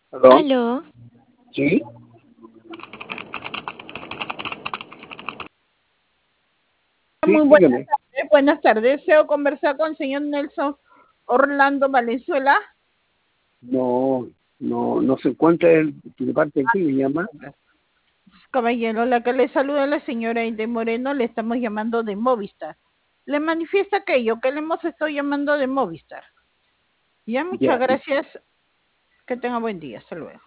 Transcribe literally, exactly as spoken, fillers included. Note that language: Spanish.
¿Aló? Aló, ¿Sí? Sí, Muy buenas dígame. tardes, buenas tardes. Deseo conversar con el señor Nelson Orlando Valenzuela. No, no, no se encuentra él. ¿De parte de quién le llama? Caballero, la que le saluda la señora Aide Moreno, le estamos llamando de Movistar. Le manifiesta aquello que le hemos estado llamando de Movistar. Ya, muchas Ya, gracias. Que tenga buen día. Hasta luego.